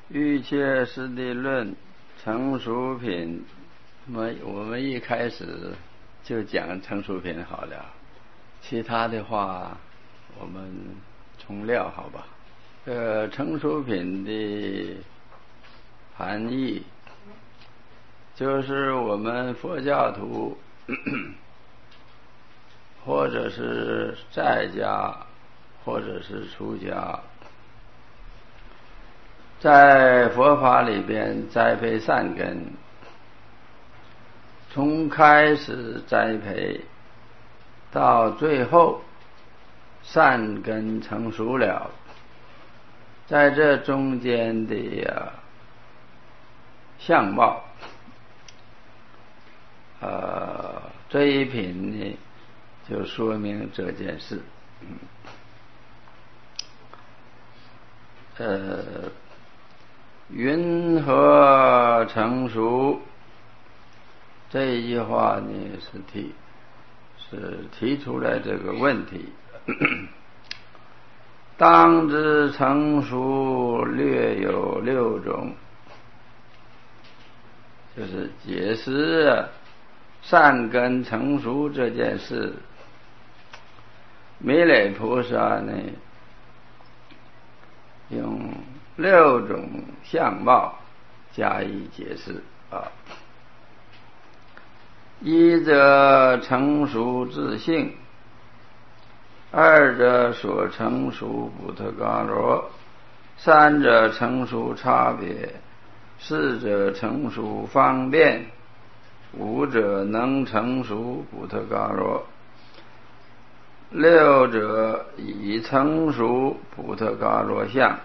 欲切实地论成熟品，我们一开始就讲成熟品好了，其他的话我们从料好吧。成熟品的含义就是我们佛教徒或者是在家或者是出家，在佛法里边栽培善根，从开始栽培到最后善根成熟了，在这中间的相貌，这一品呢就说明这件事。云何成熟？这一句话呢是提出来这个问题。当知成熟略有6种，就是解释善根成熟这件事。弥勒菩萨呢用6种相貌加以解释一则成熟自性，二者所成熟不特伽罗，三者成熟差别，四者成熟方便，五者能成熟不特伽罗，六者已成熟不特伽罗相。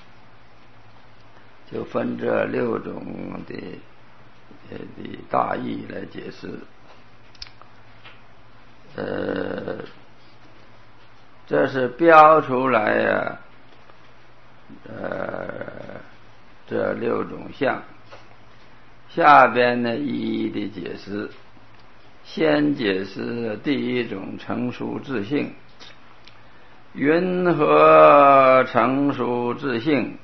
就分这6种的大意来解释。这是标出来这6种相，下边呢一一的解释。先解释第一种成熟自性。云何成熟自性？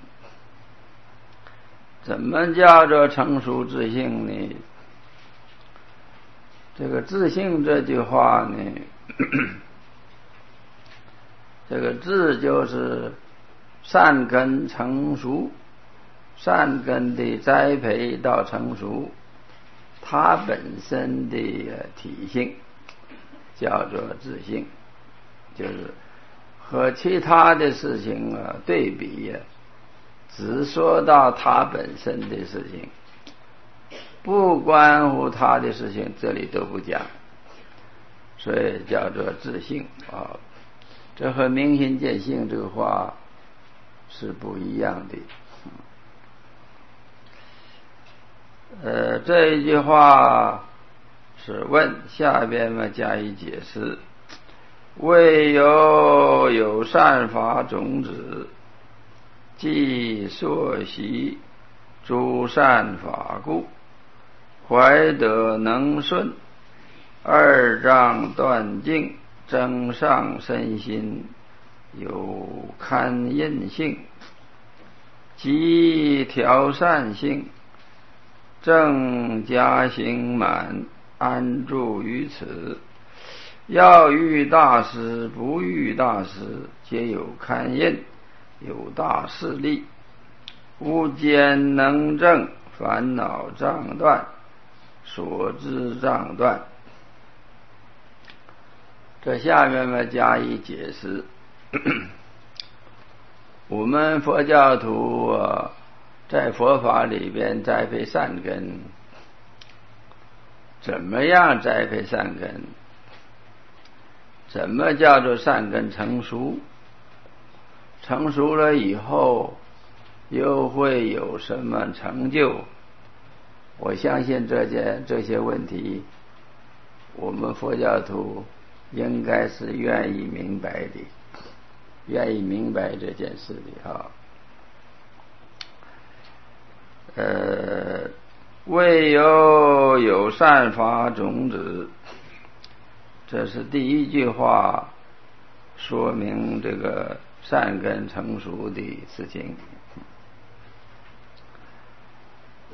怎么叫做成熟自性呢？这个自性这句话呢，这个自就是善根成熟，善根的栽培到成熟，它本身的体性叫做自性，就是和其他的事情对比只说到它本身的事情，不关乎它的事情这里都不讲，所以叫做自性这和明心见性这个话是不一样的。这一句话是问，下边加以解释。未有善法种子，即所习诸善法故，怀德能顺，二障断尽，增上身心，有堪印性，即调善性，正加行满，安住于此。要遇大师不遇大师，皆有堪印，有大势力，无间能正，烦恼障断，所知障断。这下面加以解释。我们佛教徒在佛法里边栽培善根，怎么样栽培善根？怎么叫做善根成熟？成熟了以后又会有什么成就？我相信这些问题我们佛教徒应该是愿意明白的，愿意明白这件事的未有善法种子，这是第一句话，说明这个善根成熟的事情。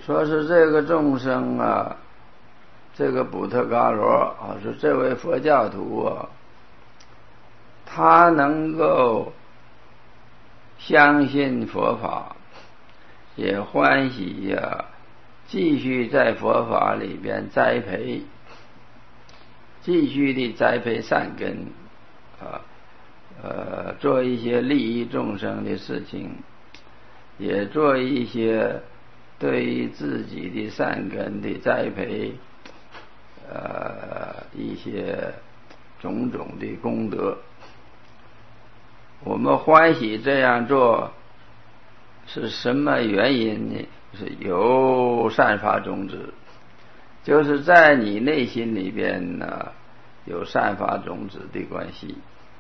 说是这个众生啊，这个补特伽罗啊，说这位佛教徒啊，他能够相信佛法，也欢喜呀，继续在佛法里边栽培，继续的栽培善根啊，做一些利益众生的事情，也做一些对于自己的善根的栽培，一些种种的功德。我们欢喜这样做是什么原因呢？是有善法种子，就是在你内心里边呢有善法种子的关系。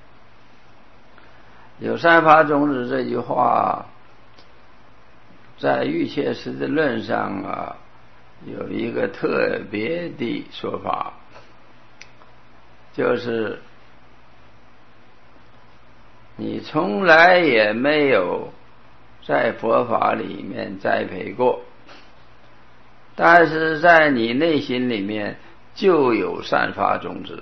有善法种子这句话在瑜伽师的论上啊有一个特别的说法，就是你从来也没有在佛法里面栽培过，但是在你内心里面就有善法种子。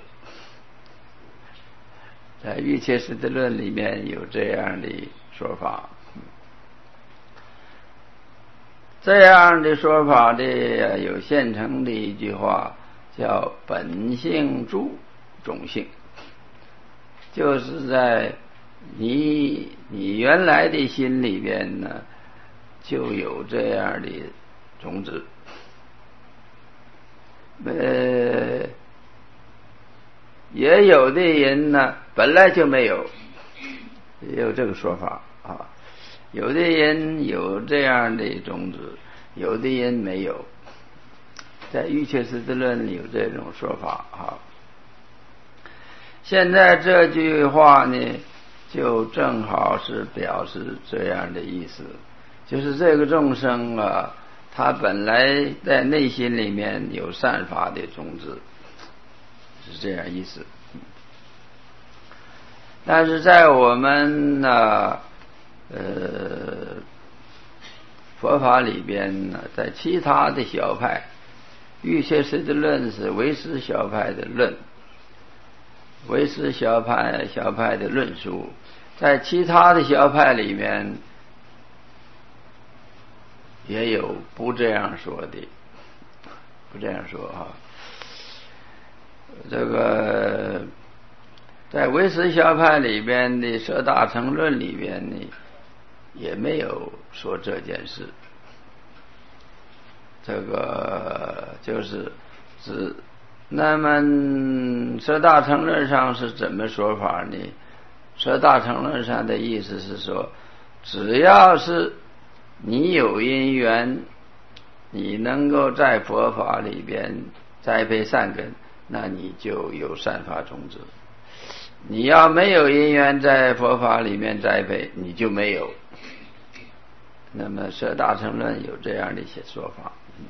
在瑜伽师的论里面有这样的说法，这样的说法的有现成的一句话叫本性住种性，就是在你原来的心里边呢就有这样的种子。也有的人呢本来就没有，也有这个说法啊。有的人有这样的种子，有的人没有。在瑜伽师的论里有这种说法啊。现在这句话呢就正好是表示这样的意思，就是这个众生啊，他本来在内心里面有善法的种子，是这样意思。但是在我们佛法里边呢，在其他的小派，瑜伽师的论是唯识小派的论，唯识小派的论述，在其他的小派里面也有不这样说的，不这样说啊。这个在唯识小派里边的舍大乘论里边呢，也没有说这件事。这个就是那么舍大乘论上是怎么说法呢？舍大乘论上的意思是说，只要是你有因缘，你能够在佛法里边栽培善根，那你就有善法种子。你要没有因缘在佛法里面栽培，你就没有。那么舍大乘论有这样的一些说法，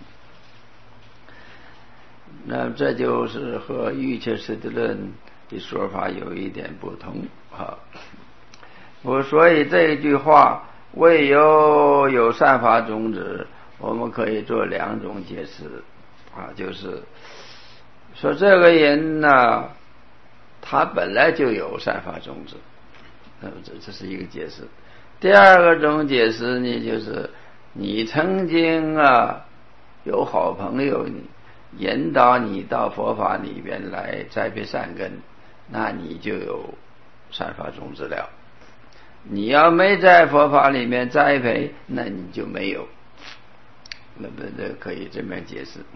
那这就是和瑜伽师的论的说法有一点不同啊。所以这一句话未有善法种子，我们可以做两种解释啊，就是说这个人呢，他本来就有善法种子，那么这是一个解释。第二种解释呢，就是你曾经有好朋友引导你到佛法里边来栽培善根，那你就有善法种子了。你要没在佛法里面栽培，那你就没有。那么这可以这么解释。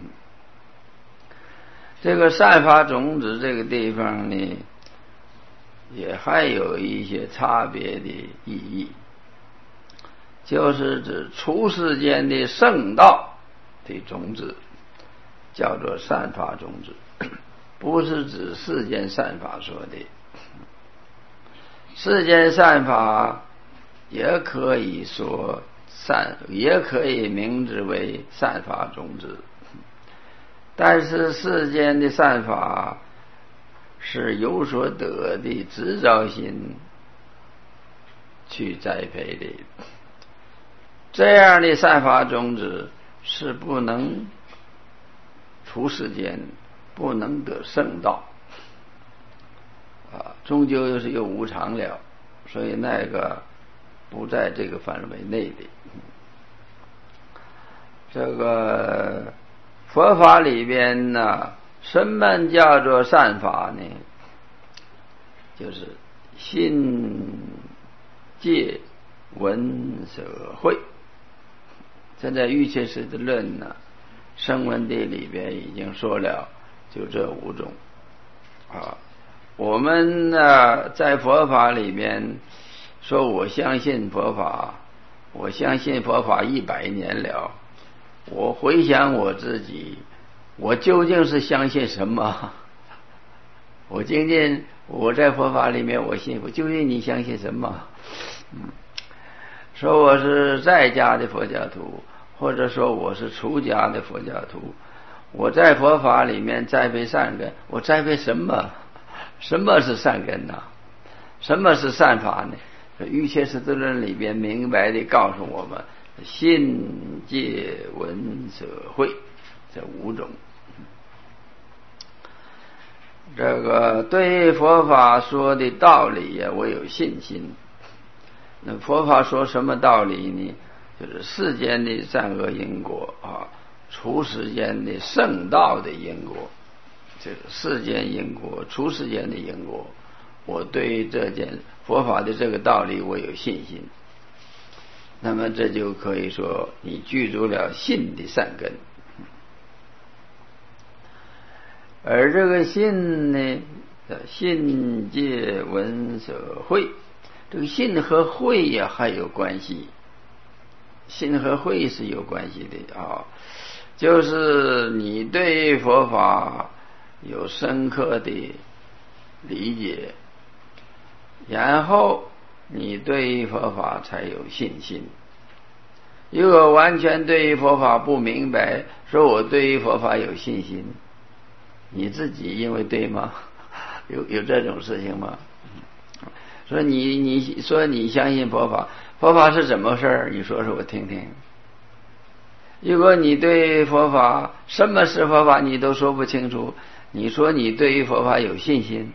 这个善法种子这个地方呢，也还有一些差别的意义，就是指出世间的圣道的种子叫做善法种子，不是指世间善法说的。世间善法也可以说也可以名之为善法种子，但是世间的善法是有所得的执着心去栽培的，这样的善法种子是不能出世间，不能得圣道终究是有无常了，所以那个不在这个范围内的。这个佛法里边呢，什么叫做善法呢？就是信戒闻舍慧。这在瑜伽师的论呢，声闻地里边已经说了，就这5种我们呢在佛法里面说我相信佛法，我相信佛法100年了，我回想我自己，我究竟是相信什么？我究竟我在佛法里面我信，我究竟你相信什么？说我是在家的佛教徒，或者说我是出家的佛教徒，我在佛法里面栽培善根，我栽培什么？什么是善根呢？什么是善法呢？瑜伽师地论里边明白地告诉我们，信戒闻舍慧这5种。这个对佛法说的道理呀，我有信心。那佛法说什么道理呢？就是世间的善恶因果出世间的圣道的因果。这个世间因果，出世间的因果，我对这件佛法的这个道理我有信心。那么这就可以说你具足了信的善根。而这个信呢，信戒闻舍慧，这个信和慧呀还有关系，信和慧是有关系的就是你对佛法有深刻的理解，然后你对佛法才有信心。如果完全对佛法不明白，说我对佛法有信心，你自己因为对吗？有这种事情吗？说你说你相信佛法，佛法是怎么事儿？你说说我听听。如果你对佛法什么是佛法你都说不清楚，你说你对于佛法有信心，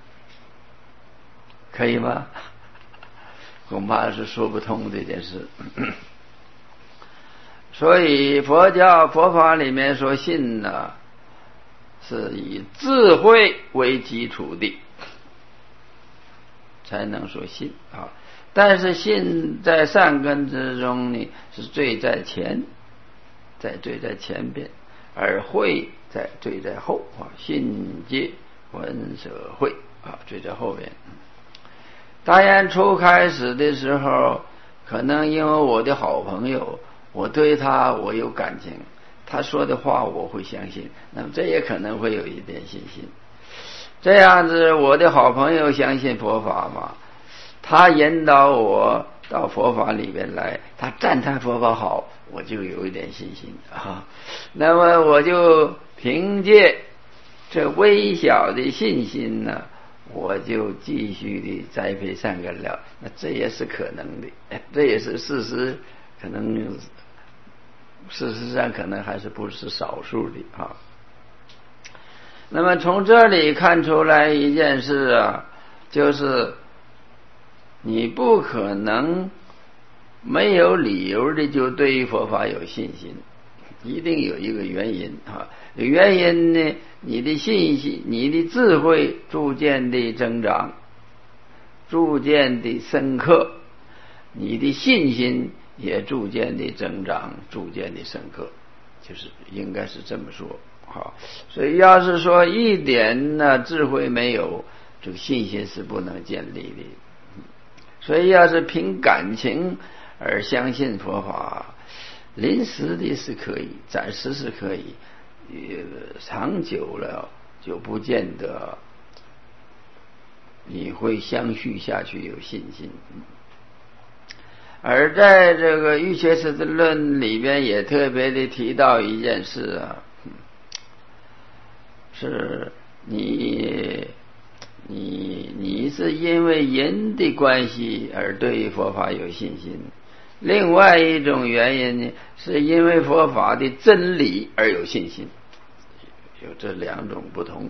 可以吗？恐怕是说不通这件事。所以佛法里面说信呢，是以智慧为基础的，才能说信但是信在善根之中呢，是最在前，最在前边，而慧最在后信戒闻舍慧最在后边。当然初开始的时候，可能因为我的好朋友，我对他我有感情，他说的话我会相信，那么这也可能会有一点信心。这样子我的好朋友相信佛法嘛，他引导我到佛法里边来，他赞叹佛法好，我就有一点信心那么我就凭借这微小的信心呢，我就继续的栽培善根了。那这也是可能的，这也是事实，可能事实上可能还是不是少数的那么从这里看出来一件事就是你不可能没有理由的就对佛法有信心，一定有一个原因原因呢，你的信心，你的智慧逐渐的增长，逐渐的深刻，你的信心也逐渐的增长，逐渐的深刻，就是应该是这么说所以要是说一点智慧没有，这个信心是不能建立的。所以要是凭感情而相信佛法，临时的是可以，暂时是可以，长久了就不见得你会相续下去有信心。而在这个瑜伽师的论里边也特别的提到一件事是你是因为人的关系而对佛法有信心， 另外一种原因呢，是因为佛法的真理而有信心，有这两种不同。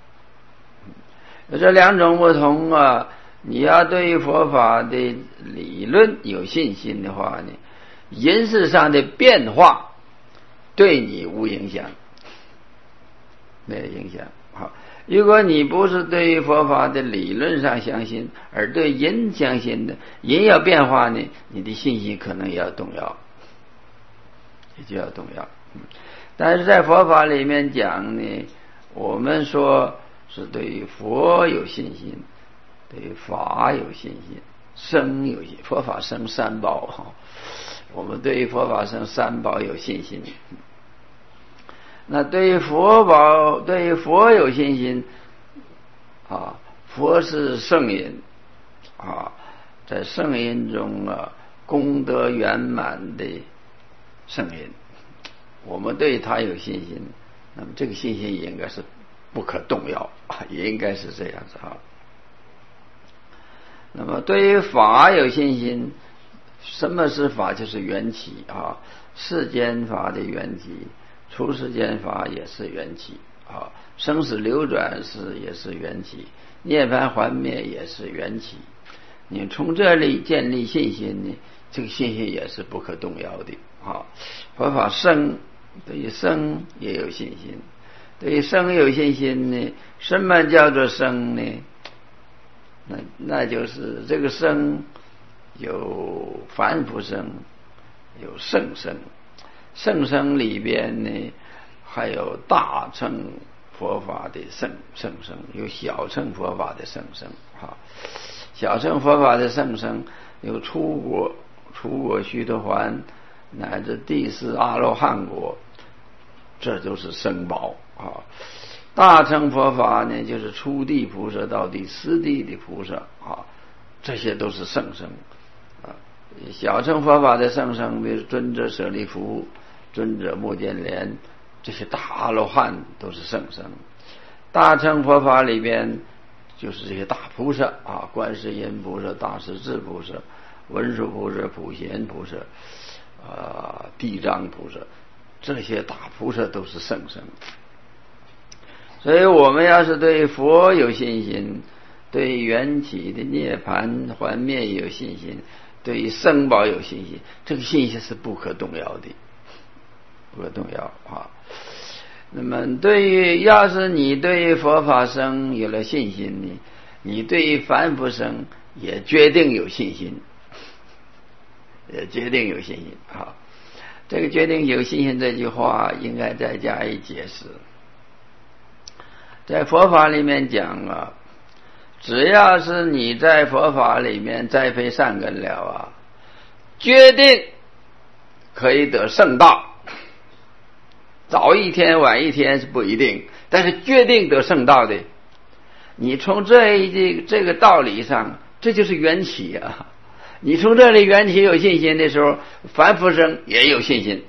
有这两种不同啊，你要对于佛法的理论有信心的话呢，人事上的变化对你无影响，没有影响。好，如果你不是对于佛法的理论上相信，而对人相信的，人要变化呢，你的信心可能也要动摇，也就要动摇。但是在佛法里面讲呢，我们说是对于佛有信心，对于法有信心，僧有信心，佛法僧三宝，我们对于佛法僧三宝有信心。那对于佛有信心啊，佛是圣人啊，在圣人中啊，功德圆满的圣人，我们对他有信心，那么这个信心也应该是不可动摇，也应该是这样子啊。那么对于法有信心，什么是法？就是缘起啊，世间法的缘起，出世间法也是缘起啊，生死流转也是缘起，涅槃还灭也是缘起。你从这里建立信心呢，这个信心也是不可动摇的啊。佛法僧对于僧也有信心，对于僧有信心呢，什么叫做僧呢？那就是这个僧有凡夫僧，有圣僧。圣僧里边呢，还有大乘佛法的圣僧，有小乘佛法的圣僧。小乘佛法的圣僧有出国须陀洹乃至第四阿罗汉果，这都是僧宝啊。大乘佛法呢，就是初地菩萨到第十地的菩萨啊，这些都是圣僧啊。小乘佛法的圣僧，比如尊者舍利弗、尊者目犍连，这些大阿罗汉都是圣僧。大乘佛法里边就是这些大菩萨啊，观世音菩萨、大势至菩萨、文殊菩萨、普贤菩萨地藏菩萨，这些大菩萨都是圣僧。所以我们要是对佛有信心，对缘起的涅槃还灭有信心，对僧宝有信心，这个信心是不可动摇的，不可动摇啊。那么要是你对于佛法僧有了信心呢，你对于凡夫僧也决定有信心，也决定有信心啊。这个决定有信心这句话应该再加以解释。在佛法里面讲啊，只要是你在佛法里面栽培善根了啊，决定可以得圣道，早一天晚一天是不一定，但是决定得圣道的，你从这个道理上，这就是缘起啊。你从这里缘起有信心的时候，凡夫僧也有信心，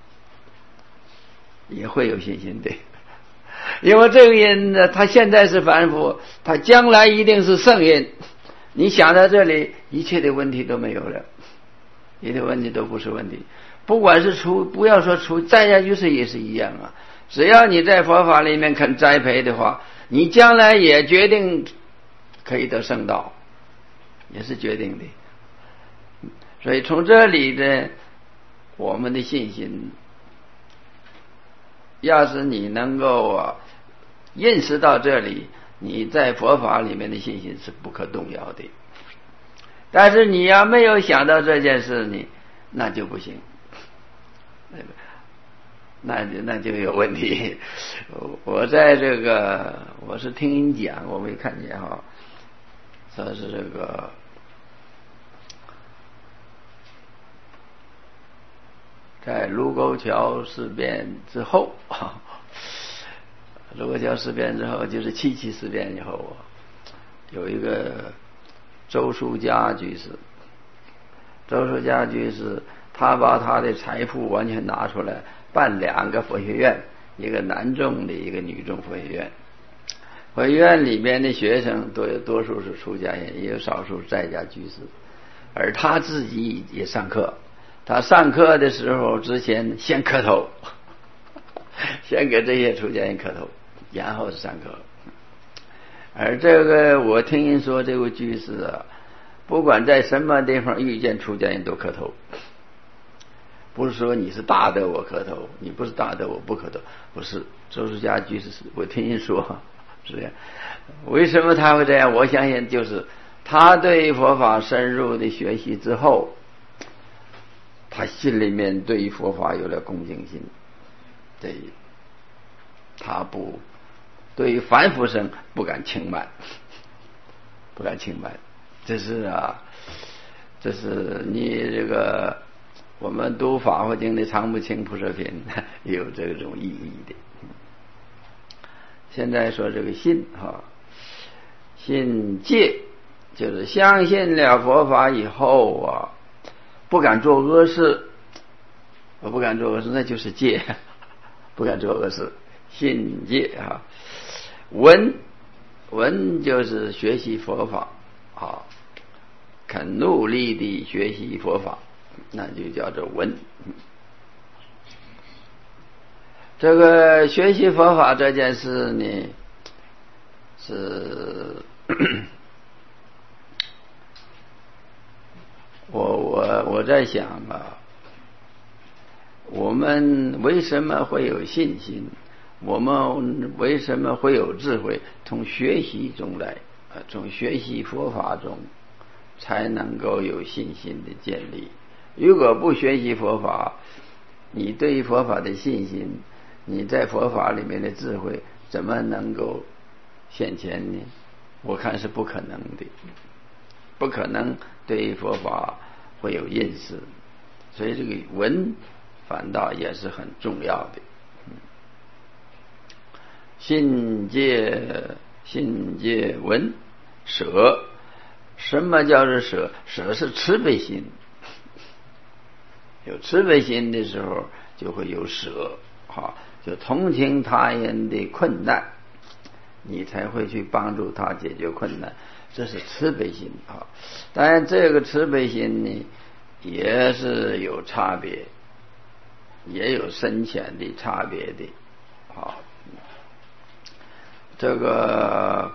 也会有信心的。因为这个人呢，他现在是凡夫，他将来一定是圣人。你想到这里，一切的问题都没有了，一切问题都不是问题。不管是不要说在家居士也是一样啊。只要你在佛法里面肯栽培的话，你将来也决定可以得圣道，也是决定的。所以从这里呢，我们的信心，要是你能够认识到这里，你在佛法里面的信心是不可动摇的。但是你要没有想到这件事呢，那就不行，那就有问题。我在这个我是听人讲，我没看见哈，说是这个在卢沟桥事变之后，卢沟桥事变之后就是七七事变以后，有一个周书家居士，他把他的财富完全拿出来办2个佛学院，一个男众的，一个女众佛学院。佛学院里面的学生多数是出家人，也有少数在家居士，而他自己也上课他上课的时候之前先磕头，先给这些出家人磕头，然后是上课。而这个我听人说，这位居士啊，不管在什么地方遇见出家人都磕头，不是说你是大德我磕头，你不是大德我不磕头，不是。周出家居士我听人说是这样。为什么他会这样？我相信就是他对佛法深入的学习之后，他心里面对于佛法有了恭敬心，对，他不对于凡夫生不敢轻慢，不敢轻慢。这是这是你这个我们读法华经的常不轻菩萨品有这种意义的。现在说这个信信戒就是相信了佛法以后不敢做恶事，不敢做恶事，那就是戒，不敢做恶事，信戒闻就是学习佛法肯努力地学习佛法，那就叫做闻。这个学习佛法这件事呢，是我在想我们为什么会有信心？我们为什么会有智慧？从学习中来，从学习佛法中才能够有信心的建立。如果不学习佛法，你对佛法的信心，你在佛法里面的智慧怎么能够现前呢？我看是不可能的，不可能对佛法会有认识。所以这个闻反倒也是很重要的。信戒闻舍，什么叫做舍？舍是慈悲心，有慈悲心的时候就会有舍，就同情他人的困难，你才会去帮助他解决困难，这是慈悲心。当然这个慈悲心呢也是有差别，也有深浅的差别的。这个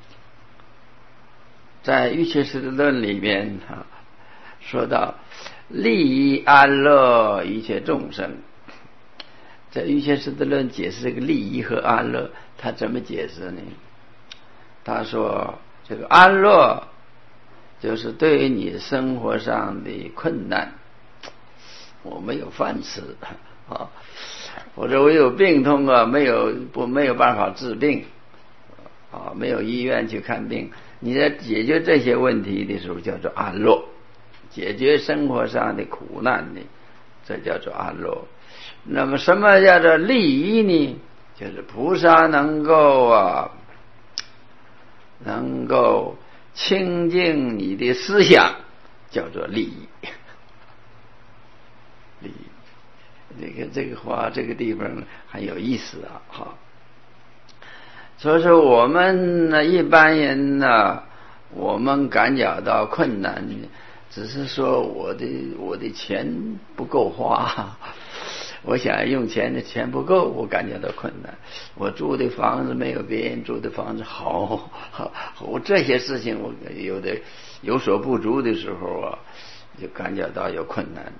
在《瑜伽师地论》里面说到利益安乐一切众生。在《瑜伽师地论》解释这个利益和安乐，他怎么解释呢？他说这个安乐就是对于你生活上的困难，我没有饭吃或者我有病痛没有办法治病没有医院去看病，你在解决这些问题的时候叫做安乐，解决生活上的苦难呢，这叫做安乐。那么什么叫做利益呢？就是菩萨能够清净你的思想，叫做利益。利益，这个话这个地方很有意思所以说我们一般人我们感觉到困难，只是说我的钱不够花，我想用钱的钱不够，我感觉到困难。我住的房子没有别人住的房子好，我这些事情我有所不足的时候就感觉到有困难。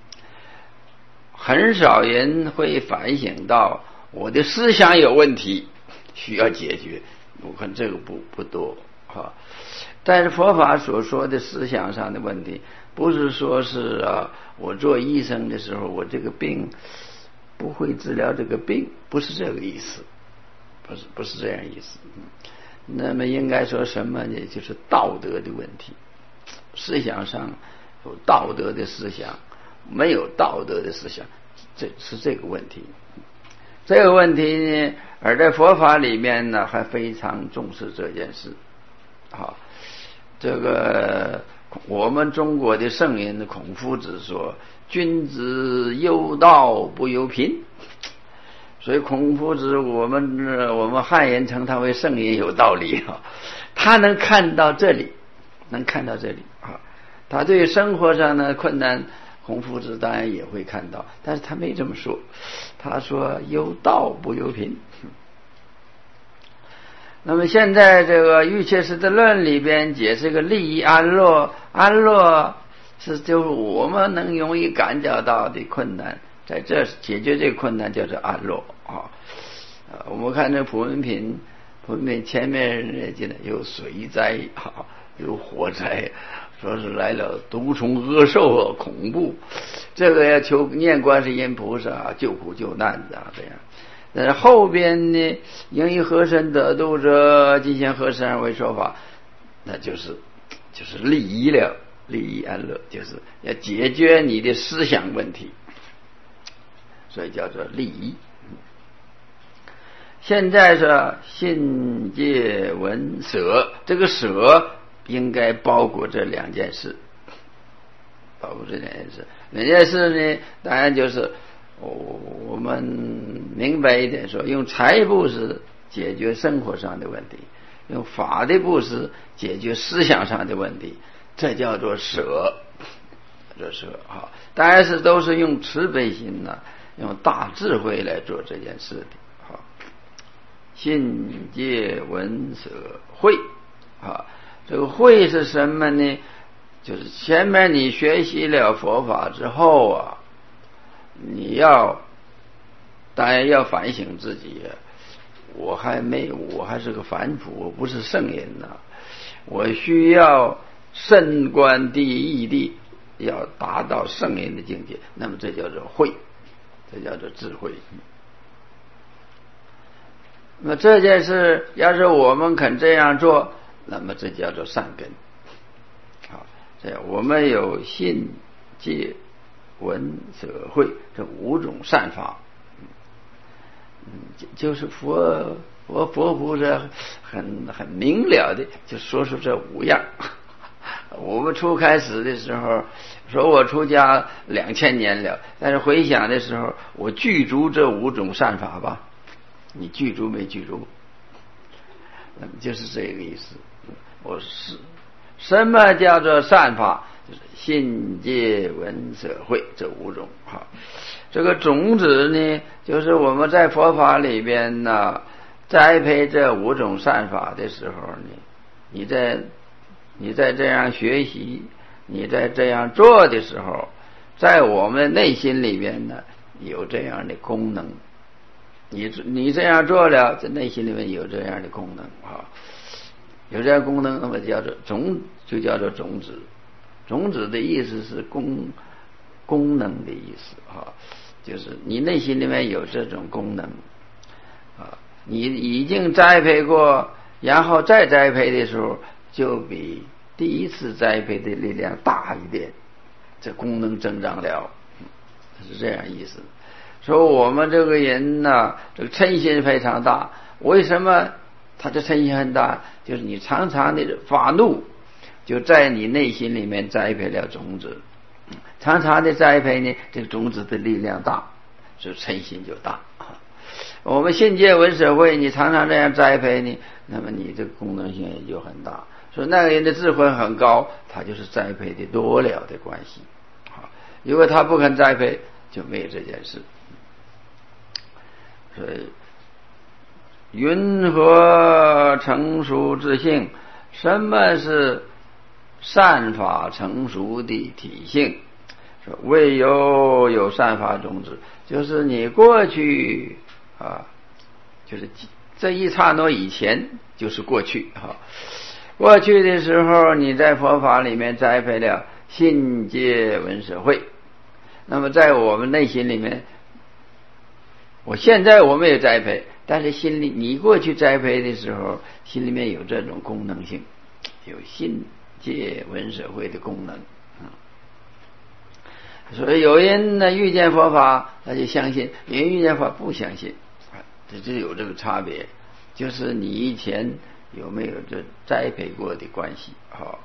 很少人会反省到我的思想有问题需要解决，我看这个不多但是佛法所说的思想上的问题，不是说是我做医生的时候我这个病不会治疗这个病，不是这个意思，不是这样意思。那么应该说什么呢？就是道德的问题，思想上有道德的思想，没有道德的思想，这是这个问题。这个问题呢，而在佛法里面呢还非常重视这件事这个我们中国的圣人孔夫子说君子忧道不忧贫，所以孔夫子我们汉人称他为圣人有道理他能看到这里他对生活上的困难孔夫子当然也会看到，但是他没这么说，他说有道不由贫。那么现在这个瑜伽师的论里边解释个利益安乐，安乐是就是我们能容易感觉到的困难，在这解决这个困难叫做安乐啊。我们看这普门品前面记得有水灾啊，有火灾，说是来了毒虫恶兽啊，恐怖，这个要求念观世音菩萨救苦救难的这样。但是后边呢，应以和身得度者，尽现和身而为说法，那就是利益了，利益安乐，就是要解决你的思想问题，所以叫做利益。现在是信戒闻舍，这个舍应该包括这两件事，包括这两件事。两件事呢，当然就是我们明白一点说，用财布施解决生活上的问题，用法的布施解决思想上的问题，这叫做舍，这舍啊。当然是都是用慈悲心呢，用大智慧来做这件事的。信戒闻舍慧啊，这个慧是什么呢？就是前面你学习了佛法之后啊，你当然要反省自己，我还是个凡夫，我不是圣人呐，我需要深观第一义谛，要达到圣人的境界，那么这叫做慧，这叫做智慧。那么这件事要是我们肯这样做，那么这叫做善根。好，这样我们有信戒闻舍慧这五种善法，就是佛菩萨很明了的就说出这五样。我们初开始的时候说我出家2000年了，但是回想的时候我具足这五种善法吧，你具足没具足？那么就是这个意思。我是什么叫做善法？就是信戒闻舍慧这五种。好，这个种子呢，就是我们在佛法里边呢栽培这五种善法的时候呢，你在这样学习，你在这样做的时候，在我们内心里边呢有这样的功能。你这样做了，在内心里面有这样的功能啊，有这样功能，那么叫做就叫做种子。种子的意思是功能的意思啊，就是你内心里面有这种功能啊，你已经栽培过，然后再栽培的时候，就比第一次栽培的力量大一点，这功能增长了，是这样意思。说我们这个人呢，这个嗔心非常大。为什么他的嗔心很大？就是你常常的发怒，就在你内心里面栽培了种子。常常的栽培呢，这个种子的力量大，所以嗔心就大。我们信戒闻舍慧，你常常这样栽培呢，那么你这个功能性也就很大。所以那个人的智慧很高，他就是栽培的多了的关系。如果他不肯栽培，就没有这件事。所以云何成熟之性？什么是善法成熟的体性？说未有善法种子，就是你过去就是这一刹那以前就是过去过去的时候你在佛法里面栽培了信戒闻舍慧，那么在我们内心里面，现在我们也栽培，但是心里你过去栽培的时候，心里面有这种功能性，有信戒闻舍慧的功能。所以有人呢遇见佛法他就相信，有人遇见佛法不相信，这有这个差别，就是你以前有没有这栽培过的关系。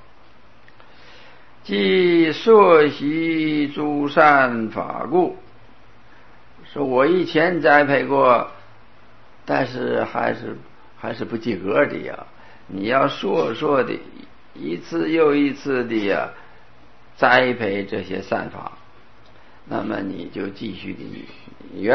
即所习诸善法故，说我以前栽培过，但是还是不及格的呀。你要说的一次又一次的呀栽培这些善法， 那么你就继续的